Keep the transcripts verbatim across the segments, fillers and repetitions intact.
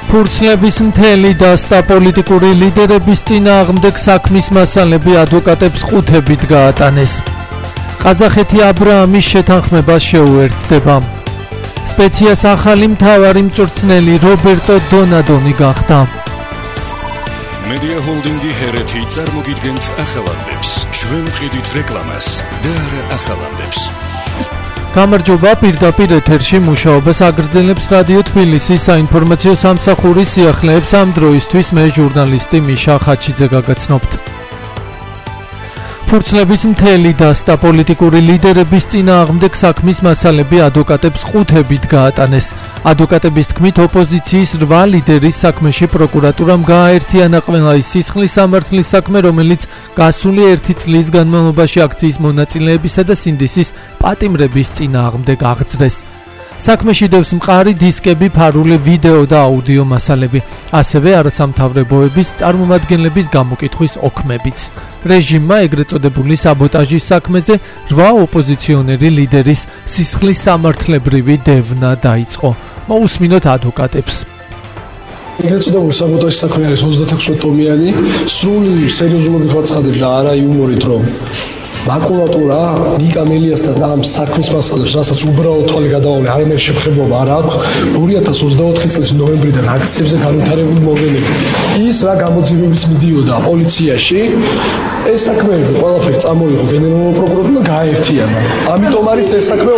ფურცლების მთელი დასტა პოლიტიკური ლიდერების წინააღმდეგ საქმის მასალები ადვოკატებს ყუთებით გაატანეს. ყაზახეთი აბრაამის შეთანხმებას შეუერთდება. სპეციას ახალი მთავარი მწვრთნელი რობერტო დონადონი გახდა. მედია ჰოლდინგი ჰერეთი წარმოგიდგენთ ახალანდებს. ჩვენ ვყიდით რეკლამას და არა ახალანდებს. გამარჯობა, პირდაპირ ეთერში მუშაობას აგრძელებს რადიო თბილისის საინფორმაციო სამსახურის სიახლეებს ამ დროისთვის მე ჟურნალისტი მიშა ხაჩიძე გაგაცნობთ. ფურცლების მთელი დასტა პოლიტიკური ლიდერების წინააღმდეგ საქმის მასალები ადვოკატებს ყუთებით გაატანეს. ადვოკატების თქმით, ოპოზიციის რვა ლიდერის საქმეში პროკურატურამ გააერთიანა ყველა ის სისხლის სამართლის საქმე, რომელიც გასული ერთი წლის განმავლობაში აქციის მონაწილეებისა და სინდისის პატიმრების წინააღმდეგ აღძრეს. საქმეში დევს მყარი დისკები, ფარული ვიდეო და აუდიო მასალები, ასევე არასამთავრებოების წარმომადგენლების გამოკითხვის ოქმებიც. რეჟიმმა ეგრეთ წოდებული საბოტაჟის საქმეზე რვა ოპოზიციონერი ლიდერის სისხლის სამართლებრივი დევნა დაიწყო. მოусმინოთ ადვოკატებს. ეგრეთ წოდებული საბოტაჟის საქმე არის ოცდაექვსი ტომიანი, სრული სერიოზულობით ვაცხადებ და არა იუმორით, რომ მაკულატურა ნიკა მელიასთან ამ საქმის მასალებს, რასაც უბრალოდ თვალი გადავავლე, არანაირი შეფხებულობა არ აქვს. ორი ათას ოცდაოთხი წლის ნოემბრიდან აქციებზე განვითარებული მოვლენები. ის რა გამოძიებების მიდიოდა პოლიციაში, ეს საქმეები ყველაფერი წამოიღო გენერალურ პროკურატურამ გააერთიანა. ამიტომ არის ეს საქმე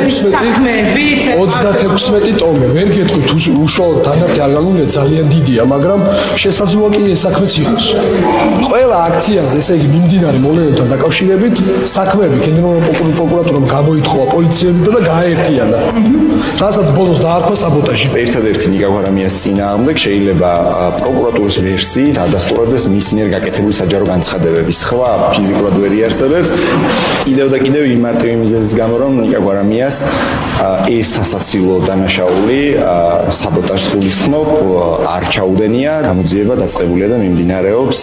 ოცდაექვსი ტომი. ვერ გეტყვით უშუალოდ თანხმდი არ გაგონია ძალიან დიდია, მაგრამ შესაძლოა კი ეს საქმეც იყოს. ყველა აქციაზე, ესე იგი მიმდინარე მოვლენებთან დაკავშირებით საქმეები გენერალურ პროკურატურამ გამოითხოვა პოლიციებიდან და გააერთიანა. რასაც ბოლოს დაარქვა საბოტაჟი. ერთადერთი ნიკა გვარამიას წინააღმდეგ შეიძლება პროკურატურის ვერსიით ადასტურებდეს მის მიერ გაკეთებული საჯარო განცხადებები. სხვა ფიზიკურად ვერ იარსებებს. კიდევ და კიდევ იმ მარტივი მიზეზის გამო, რომ ნიკა გვარამიას ეს სასაცილო დანაშაული საბოტაჟს გულისხმობ არ ჩაუდენია. გამოძიება დაწყებულია და მიმდინარეობს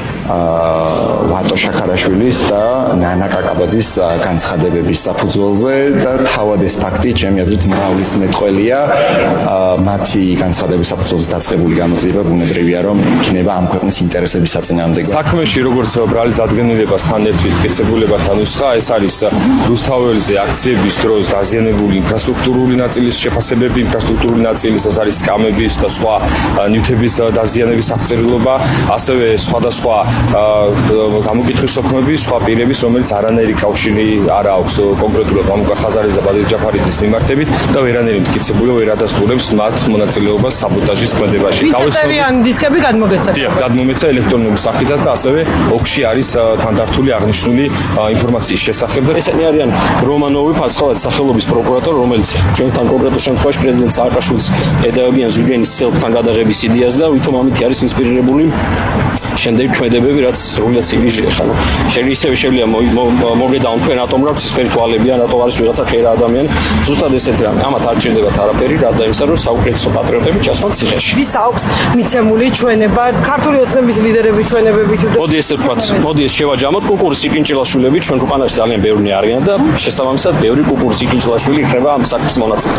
ვატო შაქარაშვილის და ნანა კაკაბაძის განცხადებების საფუძველზე და თავად ეს ფაქტი ჩემი აზრით მრავლის მეტყველია. მათი განცხადების საფუძველზე დაწყებული გამოძიება ბუნებრივია, რომ იქნება ამ ქვეყნის ინტერესების საწინააღმდეგო. საქმეში როგორც ბრალის დადგენილებასთან ერთად კეთებულებათა ნუსხა, ეს არის რუსთაველზე აქციების დროს დაზიანებული ინფრასტრუქტურული ნაწილის შეფასებები, ინფრასტრუქტურული ნაწილის ეს არის სკამების და სხვა ნივთების დაზიანების აღწერილობა, ასევე სხვადასხვა გამოკითხვის ოქმების, სხვა პირების, რომელიც არანაირი კავშირი არ აქვს კონკრეტულად მამუკა ხაზარის და ბადირ ჯაფარიძის მიმართებით და ვერანაირი მტკიცებულება ვერ ადასტურებს მათ მონაწილეობას საბოტაჟის ქმედებაში. ვიტოტერიანი დისკები გადმოგეცა. დიახ, გადმომეცა ელექტრონული სახითაც და ასევე ოქში არის თანდართული აღნიშნული ინფორმაციის შესახებ და ესენი არიან რომანოვი ფაცხალაძის სახელობის პროკურატორი, რომელიც ჩვენთან კონკრეტულ შემთხვევაში პრეზიდენტ სააკაშვილის ედავებიან ზვიგენის სელფთან გადაღების იდეას და ვითომ ამით არის ინსპირირებული შემდეგი ქმედებები, რაც სრულად ციკლში ხანა. შეიძლება ისევე შეიძლება მოგედაონ თქვენ ატომ რა ცისფერი თვალები ან ატომ არის ვიღაცა ხერა ადამიანი. ზუსტად ესეთი რამე. ამათ არ ჭირდებათ არაფერი, რადგან იმისა რომ საუკეთესო პატრიოტები ჩასვან ციხეში. ვის აქვს მიცემული ჩვენება, ქართული ოცნების ლიდერების ჩვენებები თუ მოდი ესე ვთქვათ, მოდი ეს შევაჯამოთ კუკურის იკინჭილაშვილები ჩვენ ქვეყანაში ძალიან ბევრი არიან და შესაბამისად ბევრი კუკურის იკინჭილაშვილი იქნება ამ საქმის მონაწილე.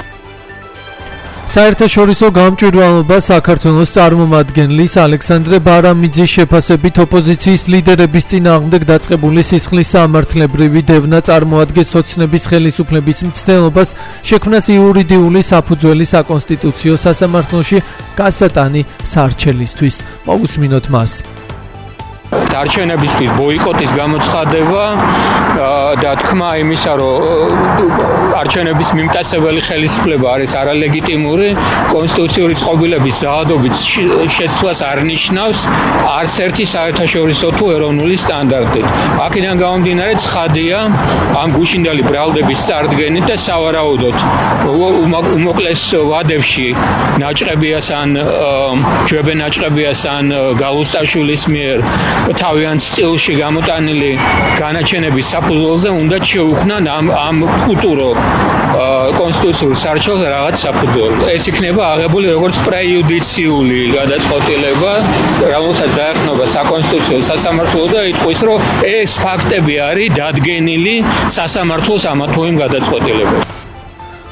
საერთაშორისო გამჭვირვალობა საქართველოს წარმომადგენლის ალექსანდრე ბარამიძის შეფასებით ოპოზიციის ლიდერების წინააღმდეგ დაწყებული სისხლის სამართლებრივი დევნა წარმოადგენს ოცნების ხელისუფლების მცდელობას შექმნას იურიდიული საფუძველი საკონსტიტუციო სასამართლოში გასატანი სარჩელისთვის. მოусმინოთ მას. დარჩენებისთვის ბოიკოტის გამოცხადება და თქმა იმისა, რომ არჩევნების მიმტაცებელი ხელისუფლება არის არალეგიტიმური, კონსტიტუციური წყობილების ზაადობით შეცვლას არ ნიშნავს არც ერთი საერთაშორისო თუ ეროვნული სტანდარტით. აქედან გამომდინარე ცხადია ამ გუშინდელი ბრალდების წარდგენით და სავარაუდოდ უმოკლეს ვადებში ნაჭყებიას ან ჯვებენ ნაჭყებიას ან გალუსტაშვილის მიერ თავიანთ სტილში გამოტანილი განაჩენების საფუძველზე უნდა შეუქმნან ამ ამ ფუტურო კონსტიტუციურ სარჩელს რაღაც საფუძველი. ეს იქნება აღებული როგორც პრეიუდიციული გადაწყვეტილება, რომელსაც დაეხმობა საკონსტიტუციო სასამართლო და იტყვის, რომ ეს ფაქტები არის დადგენილი სასამართლოს ამა თუ იმ გადაწყვეტილებაში.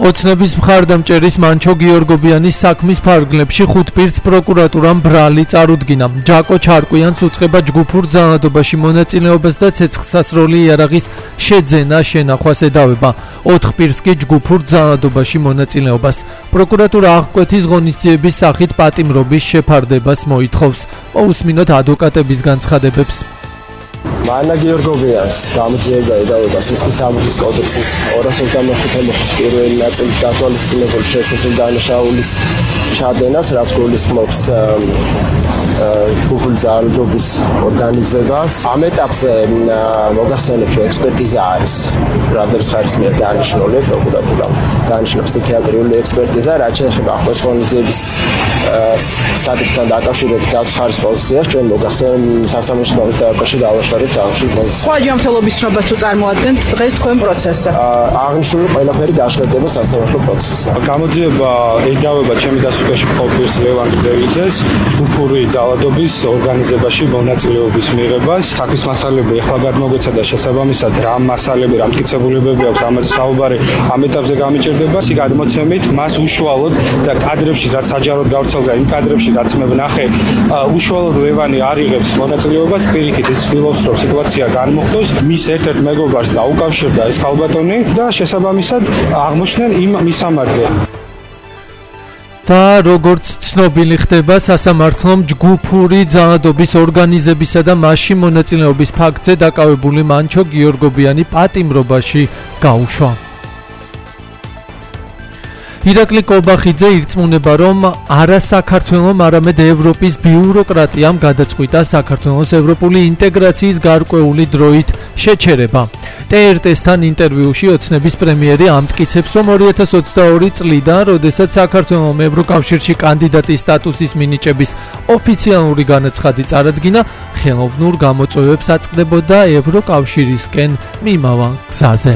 ოცნების მხარდამჭერის მანჩო გიორგობიანის საქმის ფარგლებში ხუთ პირს პროკურატურამ ბრალი წარუდგინა. ჯაკო ჩარკვიანს უწყება ჯგუფურ ძალადობაში მონაწილეობას და ცეცხლსასროლი იარაღის შეძენა შენახვას ედავება. ოთხ პირს კი ჯგუფურ ძალადობაში მონაწილეობას. პროკურატურა აღკვეთის ღონისძიების სახით პატიმრობის შეფარდებას მოითხოვს. მოусმინოთ ადვოკატების განცხადებებს. მანა გიორგობიანს გამოძიება ედავება სისხლის სამართლის კოდექსის ორას ოცდამეხუთე მოხდის პირველი ნაწილი დათვალისწინებული შესაძლებელი დანაშაულის ჩადენას, რაც გულისხმობს ჯგუფური ძალადობის ორგანიზებას. ამ ეტაპზე მოგახსენებთ, რომ ექსპერტიზა არის ბრალდების ხარის მიერ დანიშნული, პროკურატურამ დანიშნა ფსიქიატრიული ექსპერტიზა, რაც შეეხება აღკვეთის ღონისძიების საკითხთან დაკავშირებით დაცვის ხარის პოზიციას. ჩვენ მოგახსენებთ სასამართლოს დაკავშირებით დავაშორეთ სხვა ჯანმრთელობის ცნობას თუ წარმოადგენთ დღეს თქვენ პროცესზე? აღნიშნული ყველაფერი გაშლდება სასამართლო პროცესზე. გამოძიება ედავება ჩემი დასწრებაში ყოფის ლევან გრძელიძეს ჯგუფური ძალადობის ორგანიზებაში მონაწილეობის მიღებას. საქმის მასალები ახლა გადმოგვეცადა შესაბამისად რა მასალები, რა მტკიცებულებები აქვს ამაზე საუბარი ამ ეტაპზე გამიჭირდება. ის გადმოცემით მას უშუალოდ და კადრებში რაც საჯაროდ გავრცელდა იმ კადრებში რაც მე ვნახე უშუალოდ ლევანი არ იღებს მონაწილეობას. პირიქით ის ცდილობს რომ სიტუაცია განმოხდოს, მის ერთ-ერთ მეგობარს დაუკავშირდა ეს ხალბატონი და შესაბამისად აღმოჩნდნენ იმ მისამართზე. და როგორც ცნობილი ხდება, სასამართლომ ჯგუფური ძალადობის ორგანიზებისა და მასში მონაწილეობის ფაქტზე დაკავებული მანჩო გიორგობიანი პატიმრობაში გაუშვა. ირაკლი კობახიძე ირწმუნება, რომ არა საქართველომ, არამედ ევროპის ბიუროკრატიამ გადაწყვიტა საქართველოს ევროპული ინტეგრაციის გარკვეული დროით შეჩერება. ტე ერ ტე-სთან ინტერვიუში ოცნების პრემიერი ამტკიცებს, რომ ორი ათას ოცდაორი წლიდან, როდესაც საქართველომ ევროკავშირში კანდიდატის სტატუსის მინიჭების ოფიციალური განაცხადი წარადგინა, ხელოვნურ გამოწვევებს აწყდებოდა ევროკავშირისკენ მიმავალ გზაზე.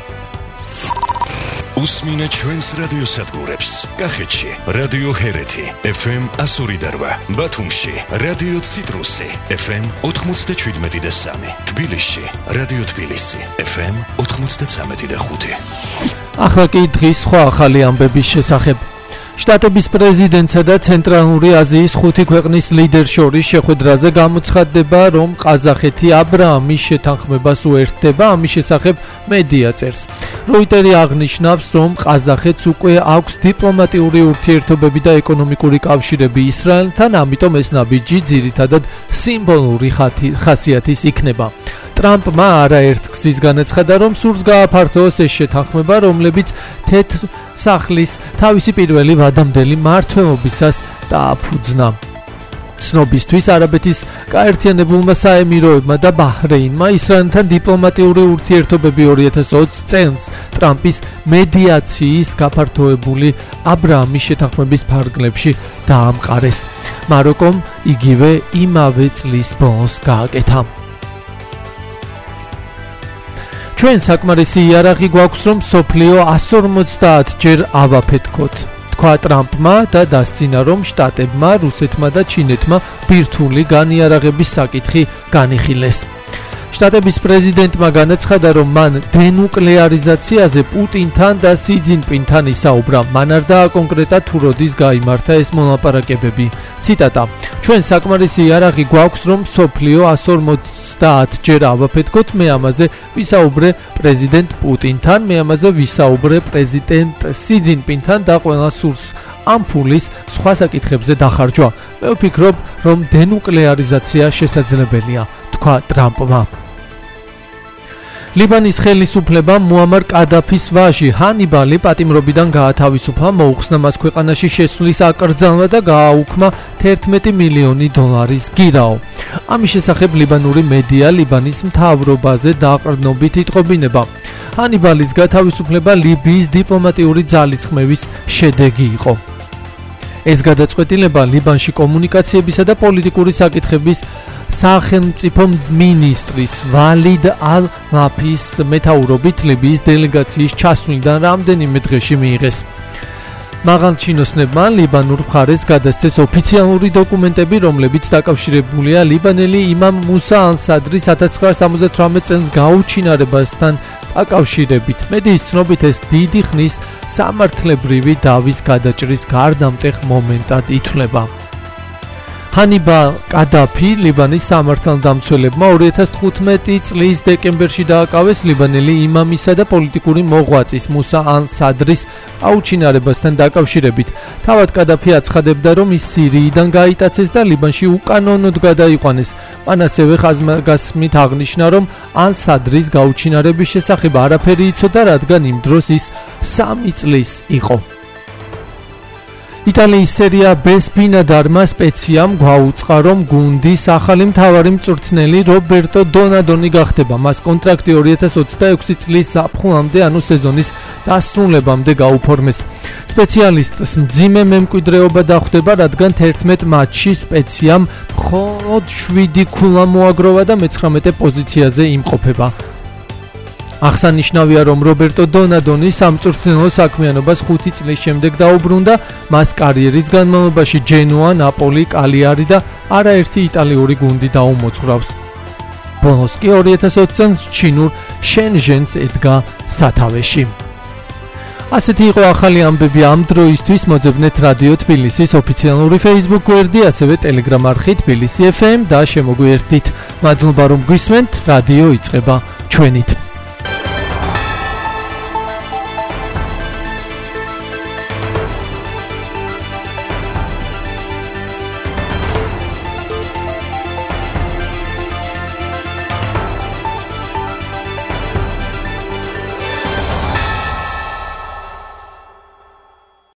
უსმინე ჩვენს რადიოსადგურებს. კახეთში რადიო ჰერეთი ეფ ემ ასორი და რვა, ბათუმში რადიო ციტრუსი ეფ ემ ოთხმოცდაშვიდმეტი და სამი, თბილისში რადიო თბილისი ეფ ემ ოთხმოცდაცამეტი და ხუთი. ახლა კი დღის სხვა ახალი ამბების შესახებ. შტატების პრეზიდენტსა და ცენტრალური აზიის ხუთი ქვეყნის ლიდერ შორის შეხვედრაზე გამოცხადდება, რომ ყაზახეთი აბრაამის შეთანხმებას უერთდება. ამის შესახებ მედია წერს. როიტერი აღნიშნავს, რომ ყაზახეთს უკვე აქვს დიპლომატიური ურთიერთობები და ეკონომიკური კავშირები ისრაელთან, ამიტომ ეს ნაბიჯი ძირითადად სიმბოლური ხასიათის იქნება. ტრამპმა არაერთ გზის განაცხადა, რომ სურს გააფართოოს ეს შეთანხმება, რომლებიც თეთრ სახლის თავისი პირველი ვადამდელი მმართველობისას დააფუძნა. ცნობისთვის არაბეთის გაერთიანებულმა საემიროებმა და ბაჰრეინმა ისრაელთან დიპლომატიური ურთიერთობები ორი ათას ოცი წელს ტრამპის მედიაციის გაფართოებული აბრაამის შეთანხმების ფარგლებში დაამყარეს. მაროკომ იგივე იმავე წლის ბოლოს გააკეთა. ჩვენ საკმარისი იარაღი გვაქვს, რომ სოფლიო εκατს ორმოცდაათ ჯერ ავაფეთქოთ. თქვა ტრამპმა და დასძინა, რომ შტატებმა, რუსეთმა და ჩინეთმა ბირთვული განიარაღების საკითხი განიხილეს. შტატების პრეზიდენტმა განაცხადა, რომ მან დენუკლეარიზაციაზე პუტინთან და სი ძინპინთან ისაუბრა. მან არ დააკონკრეტა თუ როდის გაიმართა ეს მოლაპარაკებები. ციტატა: ჩვენ საკმარისი იარაღი გვაქვს, რომ სოფლიო εκατს ორმოცდაათ ჯერ ავაფეთქოთ. მე ამაზე ვისაუბრე პრეზიდენტ პუტინთან, მე ამაზე ვისაუბრე პრეზიდენტ სი ძინპინთან და ყველა სურს ამ ფულის სხვა საკითხებზე დახარჯვა. მე ვფიქრობ, რომ დენუკლეარიზაცია შესაძლებელია, თქვა ტრამპმა. ლიბანის ხელისუფლებამ მუამარ კადაფის ვაჟი ჰანიბალი პატიმრობიდან გაათავისუფლა, მოუხსნა მას ქვეყანაში შესვლის აკრძალვა და გააუქმა თერთმეტი მილიონი დოლარის გირაო. ამის შესახებ ლიბანური მედია ლიბანის მთავრობაზე დაყრდნობით იტყობინება. ჰანიბალის გათავისუფლება ლიბიის დიპლომატიური ძალისხმევის შედეგი იყო. ეს გადაწყვეტილება ლიბანში კომუნიკაციებისა და პოლიტიკური საკითხების სახელმწიფო მინისტრის ვალიდ ალ-ლაფის მეთაურობით ლიბიის დელეგაციის ჩასვლიდან რამდენიმე დღეში მიიღეს. მაღალჩინოსნებმა ლიბანურ მხარეს გადასცეს ოფიციალური დოკუმენტები, რომლებიც დაკავშირებულია ლიბანელი იმამ მუსა ალ-სადრის ათას ცხრაასა სამოცდათვრამეტ წელს გაუჩინარებასთან აკავშირებით. მედიის ცნობით ეს დიდი ხნის სამართლებრივი დავის გადაჭრის გარდამტეხ მომენტად ითვლება. ჰანიბალ კადაფი ლიბანის სამართალდამცველებმა ორი ათას თხუთმეტი წლის დეკემბერში დააკავეს ლიბანელი იმამისა და პოლიტიკური მოღვაწის მუსა ან-სადრის აუჩინარებასთან დაკავშირებით. თავად კადაფი აცხადებდა, რომ ის სირიიდან გაიტაცეს და ლიბანში უკანონოდ გადაიყვანეს. მან ასევე ხაზგასმით აღნიშნა, რომ ან-სადრის გაუჩინარების შესახებ არაფერი იცოდა, რადგან იმ დროს ის სამი წლის იყო. იტალიის სერია ბ-ს ბინადარმა სპეციამ გვაუწყა, რომ გუნდის ახალი მთავარი მწვრთნელი რობერტო დონადონი გახდება. მას კონტრაქტი ორი ათას ოცდაექვსი წლის ზაფხულამდე, ანუ სეზონის დასრულებამდე გაუფორმეს. სპეციალისტს მძიმე მემკვიდრეობა დახვდება, რადგან თერთმეტ მატჩში სპეციამ მხოლოდ შვიდი ქულა მოაგროვა და მეცხრამეტე პოზიციაზე იმყოფება. აღსანიშნავია, რომ რობერტო დონადონი სამწვრთნელო საქმიანობას ხუთი წლის შემდეგ დაუბრუნდა. მას კარიერის განმავლობაში ჯენოა, ნაპოლი, კალიარი და არაერთი იტალიური გუნდი დაუმოძღვრავს. ბოლოს კი ორი ათას ოცი წელს ჩინურ შენჟენს ედგა სათავეში. ასეთი იყო ახალი ამბები ამ დროისთვის. მოძებნეთ რადიო თბილისის ოფიციალური Facebook გვერდი, ასევე Telegram არხი თბილისი ეფ ემ და შემოგვიერთდით. მადლობა რომ გვისმენთ, რადიო იწყება ჩვენით.